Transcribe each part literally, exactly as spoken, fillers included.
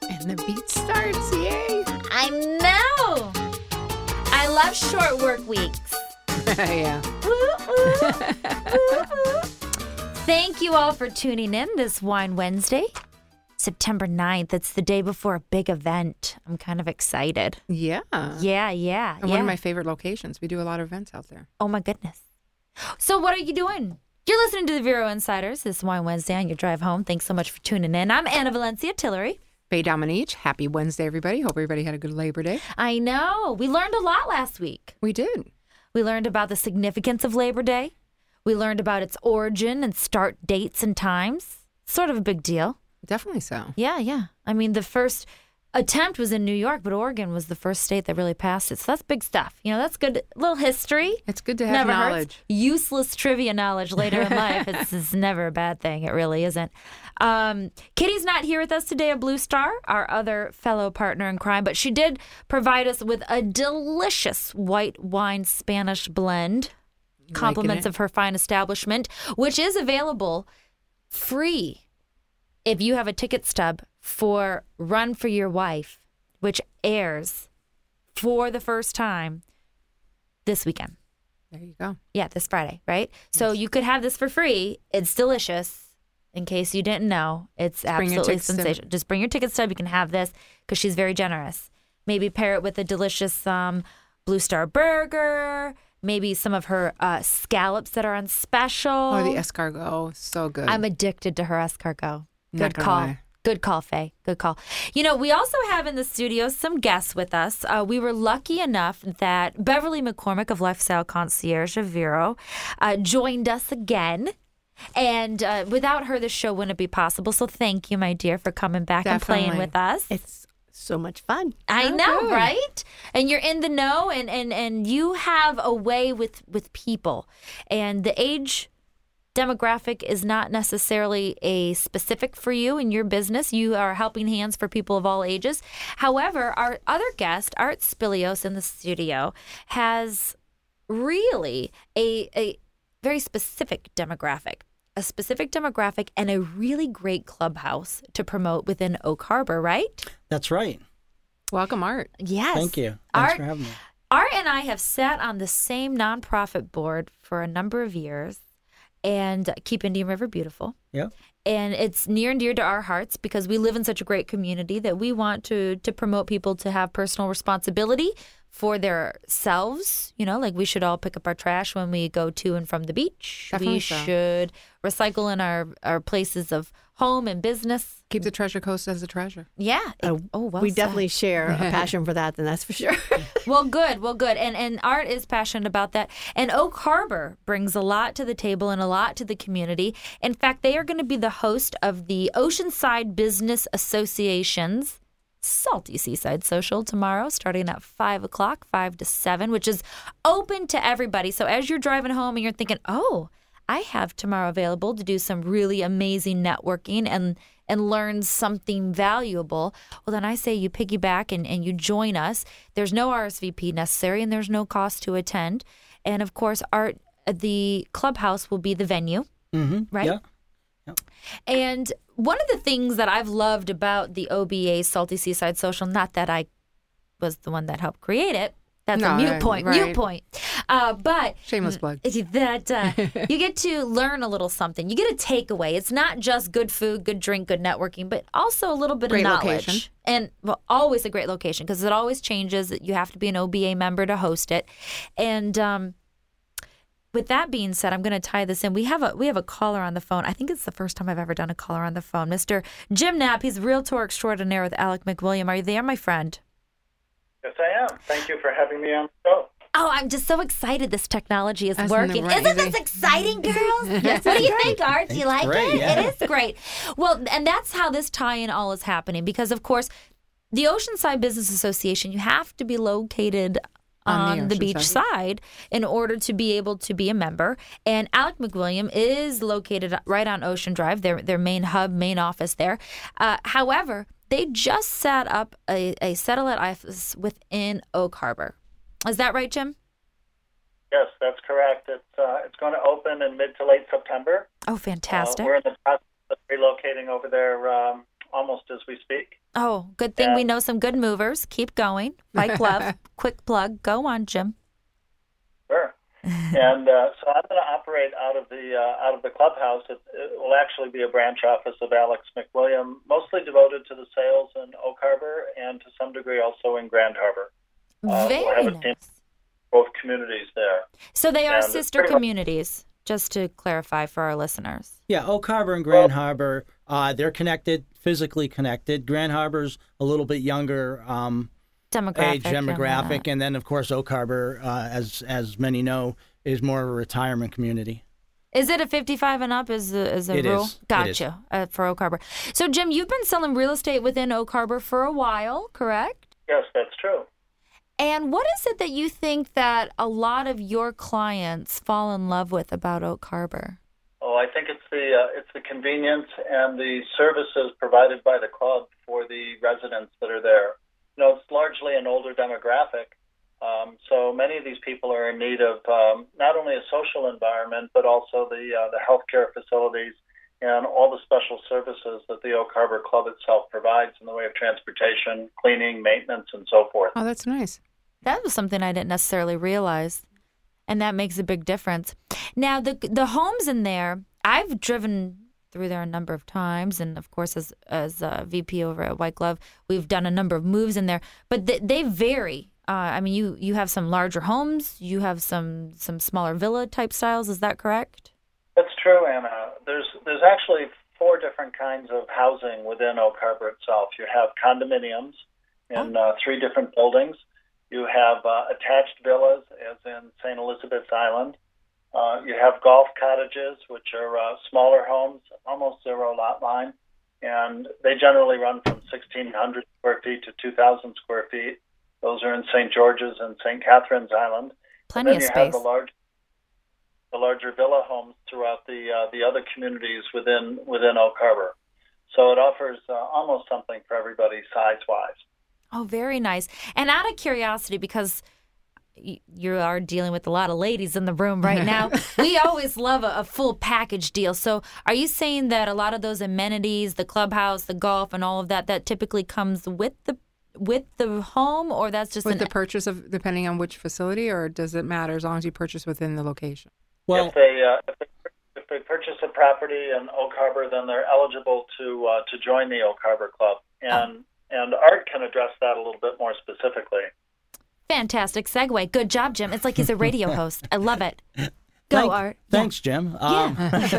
And the beat starts, yay. I know. I love short work weeks. Yeah. Woo, woo, woo, woo. Thank you all for tuning in this Wine Wednesday, September ninth. It's the day before a big event. I'm kind of excited. Yeah. Yeah, yeah, And yeah. one of my favorite locations. We do a lot of events out there. Oh, my goodness. So what are you doing? You're listening to the Vero Insiders this Wine Wednesday on your drive home. Thanks so much for tuning in. I'm Anna Valencia Tillery. Faye Dominique, happy Wednesday, everybody. Hope everybody had a good Labor Day. I know. We learned a lot last week. We did. We learned about the significance of Labor Day. We learned about its origin and start dates and times. Sort of a big deal. Definitely so. Yeah, yeah. I mean, the first attempt was in New York, but Oregon was the first state that really passed it. So that's big stuff. You know, that's good. A little history. It's good to have Never knowledge. hurts. Useless trivia knowledge later in life. It's, it's never a bad thing. It really isn't. Um, Kitty's not here with us today at Blue Star, our other fellow partner in crime, but she did provide us with a delicious white wine Spanish blend. Compliments of her fine establishment, which is available free if you have a ticket stub for Run for Your Wife, which airs for the first time this weekend. There you go. Yeah, this Friday, right? Yes. So you could have this for free. It's delicious. In case you didn't know, it's Just absolutely sensational. Just bring your ticket stub. You can have this because she's very generous. Maybe pair it with a delicious um, Blue Star burger. Maybe some of her uh, scallops that are on special. Oh, the escargot. So good. I'm addicted to her escargot. Not Good gonna call. lie. Good call, Faye. Good call. You know, we also have in the studio some guests with us. Uh, we were lucky enough that Beverly McCormick of Lifestyle Concierge of Vero uh, joined us again. And uh, without her, the show wouldn't be possible. So thank you, my dear, for coming back Definitely. and playing with us. It's so much fun. I Oh, know, good. right? And you're in the know, and, and, and you have a way with, with people. And the age demographic is not necessarily a specific for you in your business. You are helping hands for people of all ages. However, our other guest, Art Spilios in the studio, has really a, a very specific demographic. A specific demographic and a really great clubhouse to promote within Oak Harbor, right? That's right. Welcome, Art. Yes. Thank you. Thanks Art, for having me. Art and I have sat on the same nonprofit board for a number of years and Keep Indian River Beautiful. Yeah. And it's near and dear to our hearts because we live in such a great community that we want to to promote people to have personal responsibility for their selves. You know, like we should all pick up our trash when we go to and from the beach. Definitely we so. should recycle in our, our places of home and business. Keep the treasure coast as a treasure. Yeah. Uh, oh, well we said. definitely share a passion for that, then that's for sure. Well, good. Well, good. And and Art is passionate about that. And Oak Harbor brings a lot to the table and a lot to the community. In fact, they are going to be the host of the Oceanside Business Association's Salty Seaside Social tomorrow, starting at five o'clock, five to seven, which is open to everybody. So as you're driving home and you're thinking, oh, I have tomorrow available to do some really amazing networking and and learn something valuable, well, then I say you piggyback and, and you join us. There's no R S V P necessary, and there's no cost to attend. And, of course, Art, the clubhouse will be the venue, Mm-hmm. right? Yeah. Yep. And one of the things that I've loved about the O B A Salty Seaside Social, not that I was the one that helped create it, that's No, a mute right, point, right. mute point. Uh, but Shameless plug. that uh, you get to learn a little something. You get a takeaway. It's not just good food, good drink, good networking, but also a little bit Great of knowledge. location. And well, always a great location because it always changes. You have to be an O B A member to host it. And um, with that being said, I'm going to tie this in. We have a we have a caller on the phone. I think it's the first time I've ever done a caller on the phone. Mister Jim Knapp, he's Realtor Extraordinaire with Alec McWilliam. Are you there, my friend? Yes, I am. Thank you for having me on the show. Oh, I'm just so excited this technology is Isn't it working. right? Isn't this exciting, girls? Yes, what do you think, Art? Do you It's like great, it? yeah. It is great. Well, and that's how this tie-in all is happening because, of course, the Oceanside Business Association, you have to be located On on, the the, ocean beach side. side in order to be able to be a member. And Alec McWilliam is located right on Ocean Drive, their their main hub, main office there. Uh, however, they just set up a, a satellite office within Oak Harbor. Is that right, Jim? Yes, that's correct. It's uh, it's going to open in mid to late September. Oh, Uh, fantastic. we're in the process of relocating over there um, almost as we speak. Oh, good thing we And- know some good movers. Keep going. Fight Club. Quick plug. Go on, Jim. Sure. and uh, so I'm going to operate out of the uh, out of the clubhouse. It, it will actually be a branch office of Alex McWilliam, mostly devoted to the sales in Oak Harbor and to some degree also in Grand Harbor. Uh, Very we'll have a nice. team both communities there. So they are And it's sister pretty much- communities, just to clarify for our listeners. Yeah, Oak Harbor and Grand Harbor, uh, they're connected, physically connected. Grand Harbor's a little bit younger um, Demographic. age demographic, and then of course Oak Harbor, uh, as as many know, is more of a retirement community. Is it a fifty-five and up is a, is a It rule? is. It Gotcha. is. Uh, for Oak Harbor. So, Jim, you've been selling real estate within Oak Harbor for a while, correct? Yes, that's true. And what is it that you think that a lot of your clients fall in love with about Oak Harbor? Oh, I think it's the uh, it's the convenience and the services provided by the club for the residents that are there. You know, it's largely an older demographic, um, so many of these people are in need of um, not only a social environment but also the uh, the healthcare facilities and all the special services that the Oak Harbor Club itself provides in the way of transportation, cleaning, maintenance, and so forth. Oh, that's nice. That was something I didn't necessarily realize, and that makes a big difference. Now, the the homes in there, I've driven through there a number of times, and of course, as as a V P over at White Glove, we've done a number of moves in there, but they, they vary. Uh, I mean, you you have some larger homes, you have some some smaller villa type styles. Is that correct? That's true, Anna. There's there's actually four different kinds of housing within Oak Harbor itself. You have condominiums in uh, three different buildings. You have uh, attached villas, as in Saint Elizabeth's Island. Uh, you have golf cottages, which are uh, smaller homes, almost zero lot line, and they generally run from sixteen hundred square feet to two thousand square feet. Those are in Saint George's and Saint Catherine's Island. Plenty then of you space. have the large, the larger villa homes throughout the uh, the other communities within within Oak Harbor. So it offers uh, almost something for everybody size-wise. Oh, very nice. And out of curiosity, because y- you are dealing with a lot of ladies in the room right now, we always love a, a full package deal. So are you saying that a lot of those amenities, the clubhouse, the golf, and all of that, that typically comes with the with the home, or that's just With an, the purchase of, depending on which facility, or does it matter as long as you purchase within the location? Well, if they uh, if they if they purchase a property in Oak Harbor, then they're eligible to uh, to join the Oak Harbor Club, and and Art can address that a little bit more specifically. fantastic segue. Good job, Jim. It's like he's a radio host. I love it. Go, Thank- Art. Thanks, Jim. Um,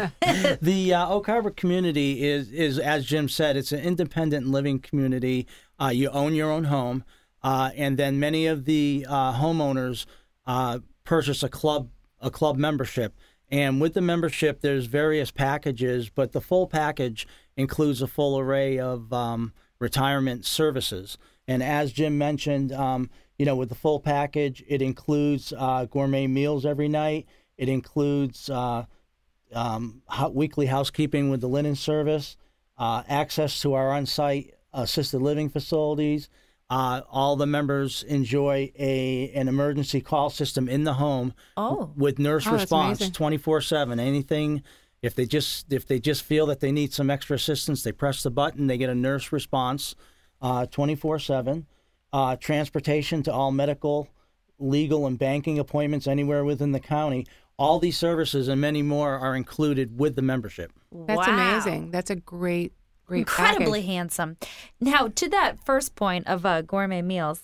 the uh, Oak Harbor community is, is, as Jim said, it's an independent living community. Uh, you own your own home, uh, and then many of the uh, homeowners uh, purchase a club a club membership. And with the membership, there's various packages, but the full package includes a full array of um, retirement services. And as Jim mentioned, um, you know, with the full package, it includes uh, gourmet meals every night. It includes uh, um, ho- weekly housekeeping with the linen service, uh, access to our on-site assisted living facilities. Uh, all the members enjoy a an emergency call system in the home Oh. with nurse Oh, that's response amazing. twenty-four seven. Anything, if they just if they just feel that they need some extra assistance, they press the button, they get a nurse response uh, twenty-four seven. Uh, transportation to all medical, legal, and banking appointments anywhere within the county. All these services and many more are included with the membership. That's Wow. amazing. That's a great, great Incredibly package. handsome. Now, to that first point of uh, gourmet meals,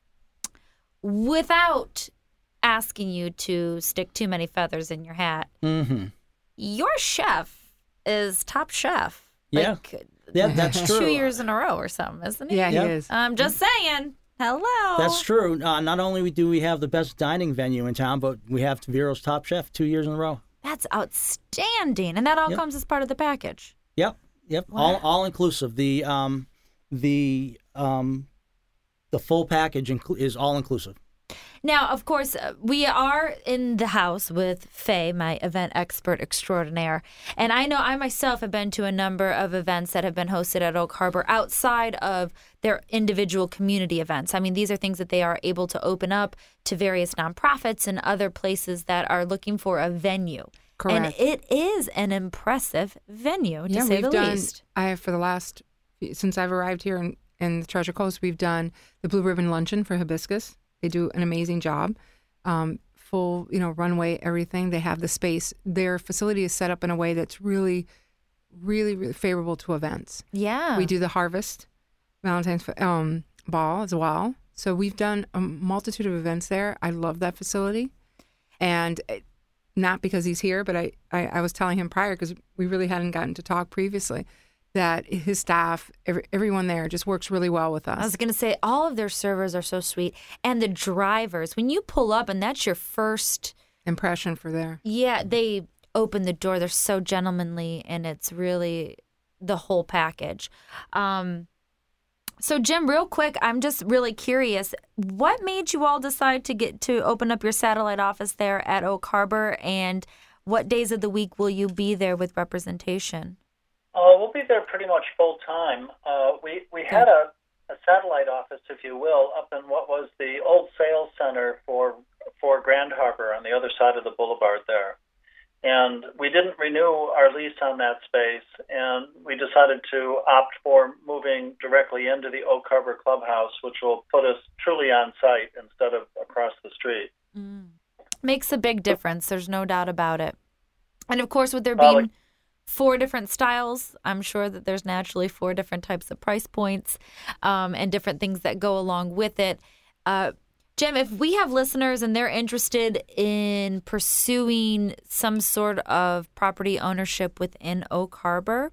without asking you to stick too many feathers in your hat, Mm-hmm. your chef is top chef. Yeah. Like, Yeah, that's true. two years in a row or something, isn't he? Yeah, Yeah. he is. I'm just saying. Hello. That's true. Uh, not only do we have the best dining venue in town, but we have Vero's Top Chef two years in a row. That's outstanding, and that all Yep. comes as part of the package. Yep, yep. All all inclusive. The um the um the full package inclu- is all inclusive. Now, of course, uh, we are in the house with Faye, my event expert extraordinaire. And I know I myself have been to a number of events that have been hosted at Oak Harbor outside of their individual community events. I mean, these are things that they are able to open up to various nonprofits and other places that are looking for a venue. And Correct. it is an impressive venue, to yeah, say we've the done. least. I have for the last since I've arrived here in, in the Treasure Coast, we've done the Blue Ribbon Luncheon for Hibiscus. They do an amazing job. Um, full, you know, runway, everything. They have the space. Their facility is set up in a way that's really, really, really favorable to events. Yeah. We do the Harvest Valentine's um, Ball as well. So we've done a multitude of events there. I love that facility. And it, not because he's here, but I, I, I was telling him prior, because we really hadn't gotten to talk previously, that his staff, every, everyone there just works really well with us. I was going to say, all of their servers are so sweet. And the drivers, when you pull up and that's your first impression for there. Yeah, they open the door. They're so gentlemanly, and it's really the whole package. Um, so, Jim, real quick, I'm just really curious. What made you all decide to get to open up your satellite office there at Oak Harbor, and what days of the week will you be there with representation? Uh, we'll be there pretty much full time. Uh, we we had a, a satellite office, if you will, up in what was the old sales center for for Grand Harbor on the other side of the boulevard there. And we didn't renew our lease on that space, and we decided to opt for moving directly into the Oak Harbor Clubhouse, which will put us truly on site instead of across the street. Mm. Makes a big difference. There's no doubt about it. And, of course, with there Well, being four different styles, I'm sure that there's naturally four different types of price points um, and different things that go along with it. Uh, Jim, if we have listeners and they're interested in pursuing some sort of property ownership within Oak Harbor,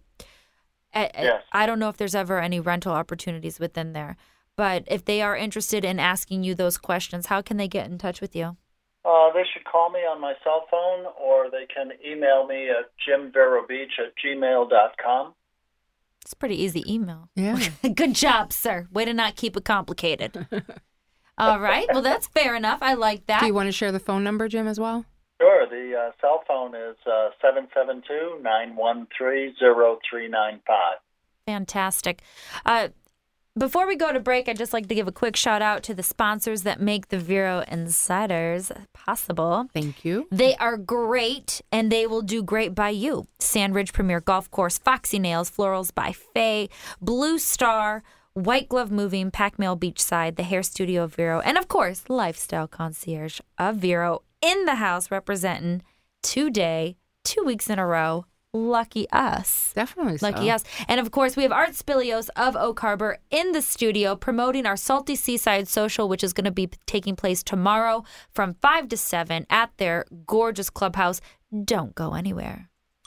Yes. I don't know if there's ever any rental opportunities within there, but if they are interested in asking you those questions, how can they get in touch with you? Uh, they should call me on my cell phone, or they can email me at jimverobeach at gmail dot com. It's a pretty easy email. Yeah. Good job, sir. Way to not keep it complicated. All right. Well, that's fair enough. I like that. Do you want to share the phone number, Jim, as well? Sure. The uh, cell phone is uh, seven seven two, nine one three, zero three nine five. Fantastic. Uh, before we go to break, I'd just like to give a quick shout out to the sponsors that make the Vero Insiders possible. Thank you. They are great, and they will do great by you. Sandridge Premier Golf Course, Foxy Nails, Florals by Faye, Blue Star, White Glove Moving, Pac-Mail Beachside, the Hair Studio of Vero, and of course, Lifestyle Concierge of Vero in the house representing today, two weeks in a row. Lucky us. Definitely so. Lucky us. And of course, we have Art Spilios of Oak Harbor in the studio promoting our Salty Seaside Social, which is going to be taking place tomorrow from five to seven at their gorgeous clubhouse. Don't go anywhere.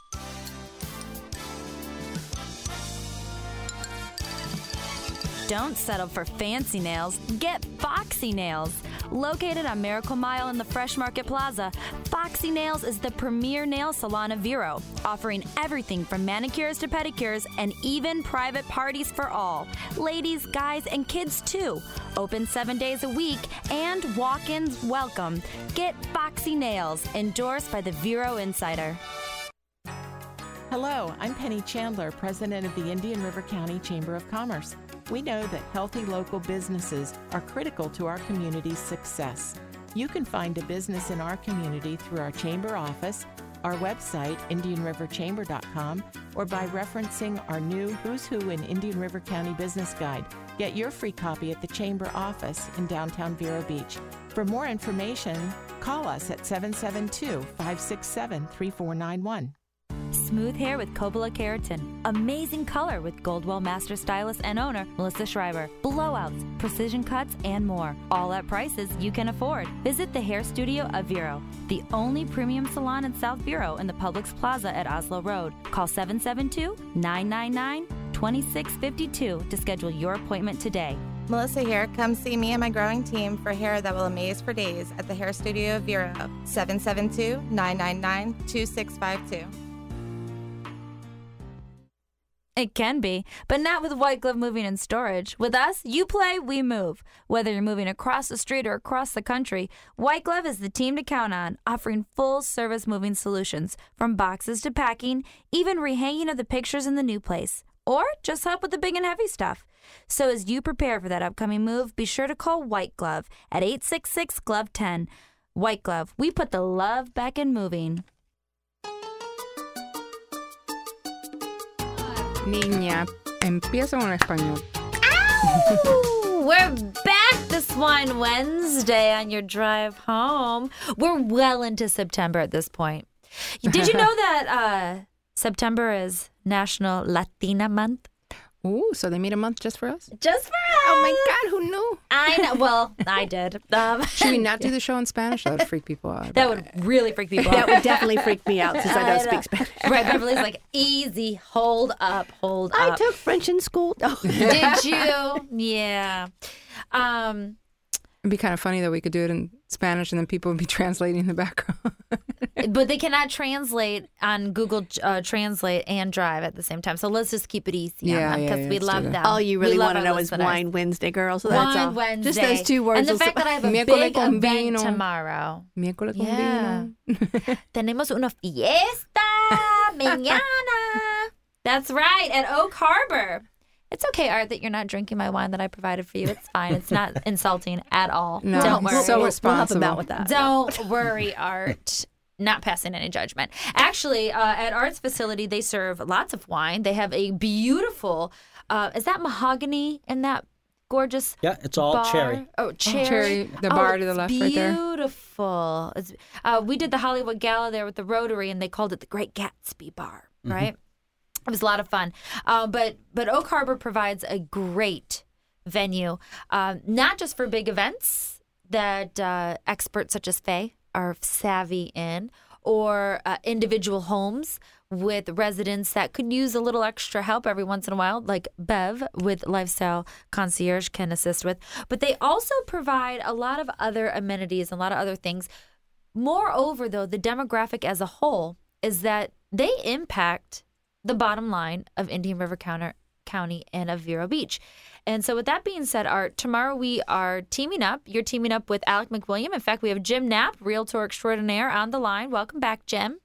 Don't settle for fancy nails. Get Foxy Nails. Located on Miracle Mile in the Fresh Market Plaza, Foxy Nails is the premier nail salon of Vero, offering everything from manicures to pedicures and even private parties for all. Ladies, guys, and kids too. Open seven days a week and walk-ins welcome. Get Foxy Nails, endorsed by the Vero Insider. Hello, I'm Penny Chandler, president of the Indian River County Chamber of Commerce. We know that healthy local businesses are critical to our community's success. You can find a business in our community through our chamber office, our website, indian river chamber dot com, or by referencing our new Who's Who in Indian River County Business Guide. Get your free copy at the chamber office in downtown Vero Beach. For more information, call us at seven seven two, five six seven, three four nine one. Smooth hair with Coppola Keratin. Amazing color with Goldwell Master Stylist and owner Melissa Schreiber. Blowouts, precision cuts, and more. All at prices you can afford. Visit the Hair Studio of Vero, the only premium salon in South Vero in the Publix Plaza at Oslo Road. Call seven seven two, nine nine nine, two six five two to schedule your appointment today. Melissa here. Come see me and my growing team for hair that will amaze for days at the Hair Studio of Vero, seven seven two, nine nine nine, two six five two. It can be, but not with White Glove Moving and Storage. With us, you play, we move. Whether you're moving across the street or across the country, White Glove is the team to count on, offering full-service moving solutions, from boxes to packing, even rehanging of the pictures in the new place, or just help with the big and heavy stuff. So as you prepare for that upcoming move, be sure to call White Glove at eight six six, G L O V E ten. White Glove, we put the love back in moving. Niña Empieza con español. Ow! We're back this Wine Wednesday on your drive home. We're well into September at this point. Did you know that uh, September is National Latina Month? Ooh, so they made a month just for us? Just for us. Oh my God, who knew? I know. Well, I did. Um, Should we not do the show in Spanish? That would freak people out. That would really freak people That out. would definitely freak me out since I don't I know. speak Spanish. Right, Beverly's like, easy, hold up, hold I up. took French in school. No. Did you? Yeah. Um, It'd be kind of funny that we could do it in Spanish and then people would be translating in the background. but they cannot translate on Google uh, Translate and Drive at the same time. So let's just keep it easy Yeah, on them yeah, because yeah, we let's do love that. them. All you We really love want to our know is listeners. Wine Wednesday, girl. So that's Wine all. Wednesday. Just those two words. And the will fact that I have a Miércoles big con event vino. tomorrow. Miércoles con Yeah. vino. Tenemos una fiesta mañana. That's right, at Oak Harbor. It's okay, Art, that you're not drinking my wine that I provided for you. It's fine. It's not insulting at all. No, Don't worry. so We'll help responsible. them out with that. Don't worry, Art. Not passing any judgment. Actually, uh, at Art's facility, they serve lots of wine. They have a beautiful, uh, is that mahogany in that gorgeous Yeah, it's all bar? cherry. Oh, cherry. cherry, the Oh, bar to the it's left right there. Beautiful. It's, uh, we did the Hollywood Gala there with the Rotary, and they called it the Great Gatsby Bar, right? It was a lot of fun. Uh, but but Oak Harbor provides a great venue, uh, not just for big events that uh, experts such as Faye are savvy in, or uh, individual homes with residents that could use a little extra help every once in a while, like Bev with Lifestyle Concierge can assist with. But they also provide a lot of other amenities and a lot of other things. Moreover, though, the demographic as a whole is that they impact the bottom line of Indian River County and of Vero Beach. And so with that being said, Art, tomorrow we are teaming up. You're teaming up with Alec McWilliam. In fact, we have Jim Knapp, Realtor Extraordinaire, on the line. Welcome back, Jim.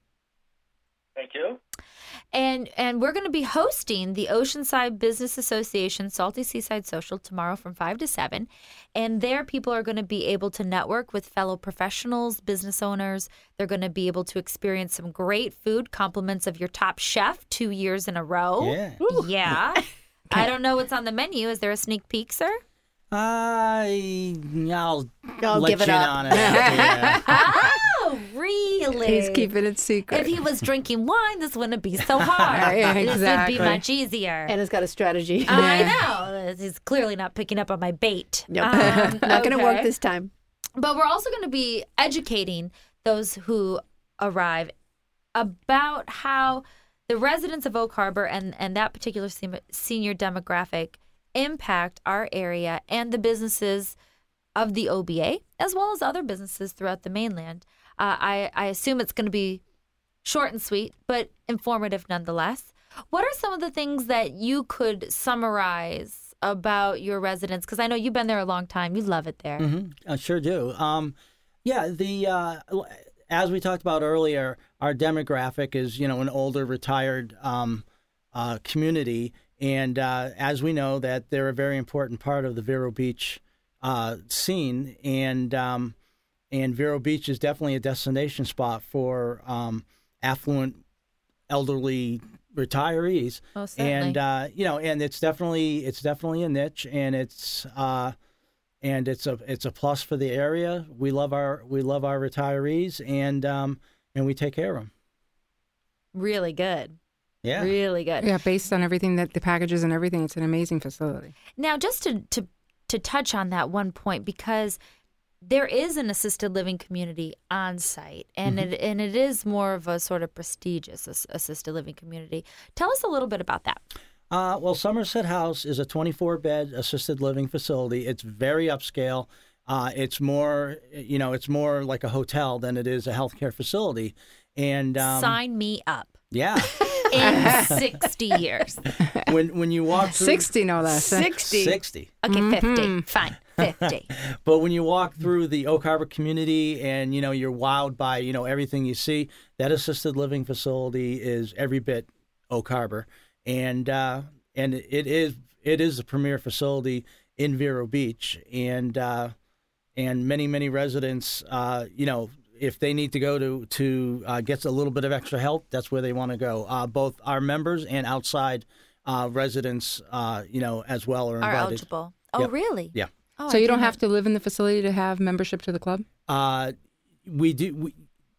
Thank you. And and we're going to be hosting the Oceanside Business Association Salty Seaside Social tomorrow from five to seven. And there people are going to be able to network with fellow professionals, business owners. They're going to be able to experience some great food, compliments of your top chef two years in a row. Yeah. Yeah. I don't know what's on the menu. Is there a sneak peek, sir? I, I'll I'll let give it you in up. on it. Yeah. Oh, really? He's keeping it secret. If he was drinking wine, this wouldn't be so hard. Yeah, This would exactly. be much easier. Anna's got a strategy. I know. He's clearly not picking up on my bait. Nope. Um, Not going to work okay. this time. But we're also going to be educating those who arrive about how the residents of Oak Harbor and, and that particular se- senior demographic impact our area and the businesses of the O B A, as well as other businesses throughout the mainland. Uh, I, I assume it's going to be short and sweet, but informative nonetheless. What are some of the things that you could summarize about your residents? Because I know you've been there a long time. You love it there. Mm-hmm. I sure do. Um, yeah, the uh, as we talked about earlier, our demographic is you know an older, retired um, uh, community, and uh, as we know that they're a very important part of the Vero Beach uh, scene, and um, and Vero Beach is definitely a destination spot for um, affluent, elderly retirees. Oh, certainly. And uh, you know, and it's definitely it's definitely a niche, and it's uh, and it's a it's a plus for the area. We love our we love our retirees, and um, and we take care of them. Really good. Yeah. Really good. Yeah, based on everything that the packages and everything, it's an amazing facility. Now, just to, to to touch on that one point, because there is an assisted living community on site, and Mm-hmm. it and it is more of a sort of prestigious as- assisted living community. Tell us a little bit about that. Uh, well, Somerset House is a twenty-four bed assisted living facility. It's very upscale. Uh, it's more, you know, it's more like a hotel than it is a healthcare facility. And um, Sign me up. yeah, In sixty years. when when you walk through sixty, no less. sixty. sixty. Okay, fifty. Fine, fifty. But when you walk through the Oak Harbor community and, you know, you're wowed by, you know, everything you see, that assisted living facility is every bit Oak Harbor. And uh, and it is it is a premier facility in Vero Beach. And uh, and many, many residents, uh, you know, if they need to go to, to uh, get a little bit of extra help, that's where they want to go. Uh, both our members and outside uh, residents, uh, you know, as well are Are invited. eligible. Oh, Yep. really? Yeah. Oh, So I you don't didn't- have to live in the facility to have membership to the club? Uh, we do. We,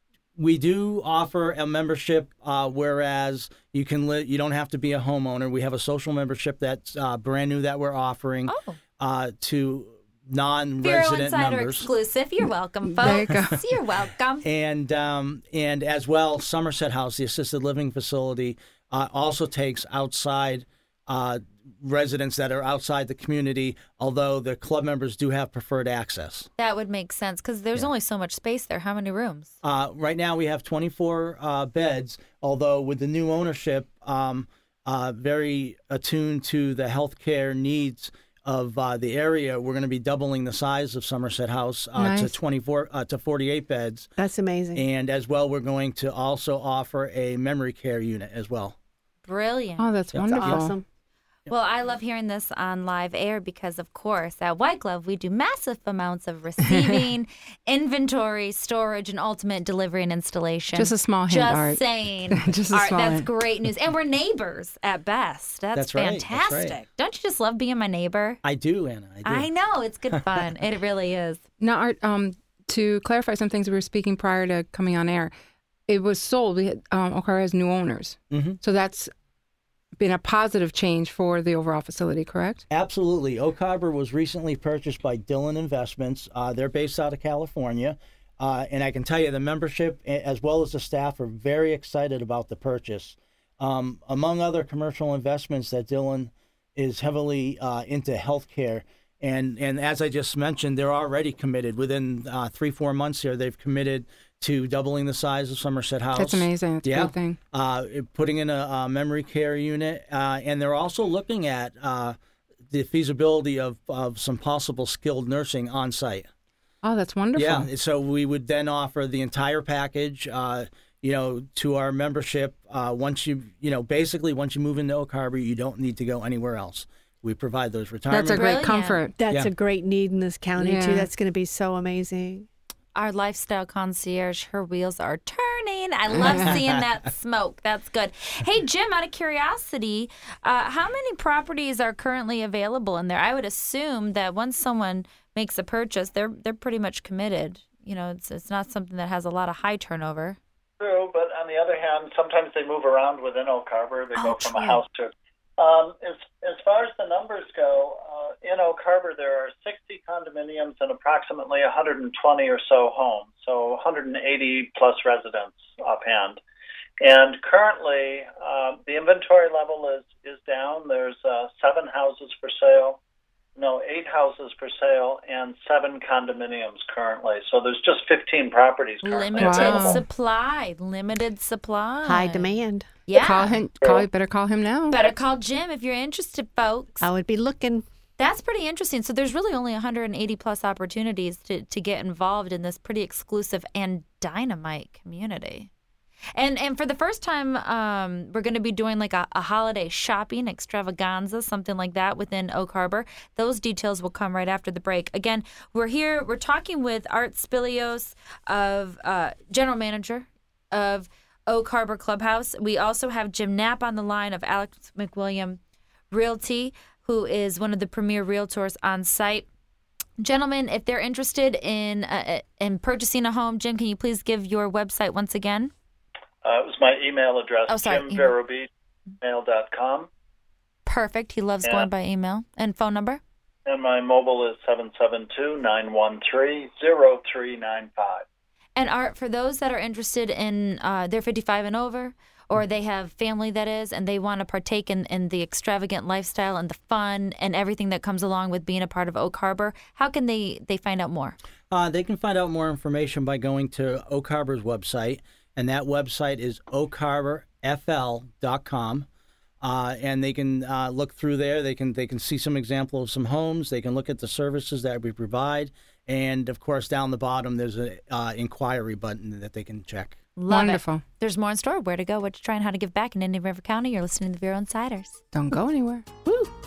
We do offer a membership, uh, whereas you can li- you don't have to be a homeowner. We have a social membership that's uh, brand new that we're offering Oh. uh, to Vero non-resident Insider members. exclusive. You're welcome, There you folks. go. You're welcome. And um, and as well, Somerset House, the assisted living facility, uh, also takes outside uh, residents that are outside the community, although the club members do have preferred access. That would make sense because there's only so much space there. How many rooms? Uh, right now we have twenty-four uh, beds, although with the new ownership, um, uh, very attuned to the healthcare needs of uh, the area, we're going to be doubling the size of Somerset House uh, to Nice. twenty-four uh, to forty-eight beds. That's amazing. And as well, we're going to also offer a memory care unit as well. Brilliant. Oh, that's Yep. That's wonderful. awesome. Well, I love hearing this on live air because, of course, at White Glove, we do massive amounts of receiving, inventory, storage, and ultimate delivery and installation. Just a small hint, Just Art. saying. Just a Art, small that's hint. great news. And we're neighbors at best. That's, That's right, that's fantastic. right. Don't you just love being my neighbor? I do, Anna. I do. I know. It's good fun. It really is. Now, Art, um, to clarify some things we were speaking prior to coming on air, it was sold. We had, um, Okara has new owners. Mm-hmm. So that's been a positive change for the overall facility, correct? Absolutely. Oak Harbor was recently purchased by Dillon Investments. Uh, they're based out of California. Uh, and I can tell you the membership a- as well as the staff are very excited about the purchase. Um, among other commercial investments that Dillon is heavily uh, into healthcare. And, and as I just mentioned, they're already committed. Within uh, three, four months here, they've committed to doubling the size of Somerset House. That's amazing. That's a yeah. great thing. Uh, putting in a, a memory care unit, uh, and they're also looking at uh, the feasibility of, of some possible skilled nursing on site. Oh, that's wonderful. Yeah, so we would then offer the entire package, uh, you know, to our membership. Uh, once you, you know, basically once you move into Oak Harbor, you don't need to go anywhere else. We provide those retirement. That's a great Brilliant. comfort. That's Yeah. a great need in this county, Yeah. too. That's going to be so amazing. Our lifestyle concierge, her wheels are turning. I love seeing that smoke. That's good. Hey, Jim, out of curiosity, uh, how many properties are currently available in there? I would assume that once someone makes a purchase, they're they're pretty much committed. You know, it's it's not something that has a lot of high turnover. True, but on the other hand, sometimes they move around within Oak Harbor. They Oh, go from true. a house to. Um, as as far as the numbers go, uh, in Oak Harbor there are sixty condominiums and approximately one hundred twenty or so homes, so one hundred eighty plus residents offhand. And currently, uh, the inventory level is is down. There's uh, seven houses for sale. No, eight houses for sale and seven condominiums currently. So there's just fifteen properties currently Limited available. supply. Limited supply. High demand. Yeah. Call him. Call, better call him now. Better call Jim if you're interested, folks. I would be looking. That's pretty interesting. So there's really only one hundred eighty plus opportunities to, to get involved in this pretty exclusive and dynamite community. And and for the first time, um, we're going to be doing like a, a holiday shopping extravaganza, something like that within Oak Harbor. Those details will come right after the break. Again, we're here. We're talking with Art Spilios, of uh, general manager of Oak Harbor Clubhouse. We also have Jim Knapp on the line of Alex McWilliam Realty, who is one of the premier realtors on site. Gentlemen, if they're interested in uh, in purchasing a home, Jim, can you please give your website once again? Uh, it was my email address, Oh, sorry, jim verobee mail dot com. Perfect. He loves Yeah. going by email. And phone number? And my mobile is seven seven two, nine one three, zero three nine five. And Art, for those that are interested in, uh, they're fifty-five and over, or they have family that is, and they want to partake in, in the extravagant lifestyle and the fun and everything that comes along with being a part of Oak Harbor, how can they, they find out more? Uh, they can find out more information by going to Oak Harbor's website, and that website is oak harbor f l dot com. Uh, and they can uh, look through there. They can they can see some example of some homes. They can look at the services that we provide, and of course, down the bottom there's an uh, inquiry button that they can check. Love Wonderful. it. There's more in store. Where to go, what to try, and how to give back in Indian River County. You're listening to the Vero Insiders. Don't go anywhere. Woo.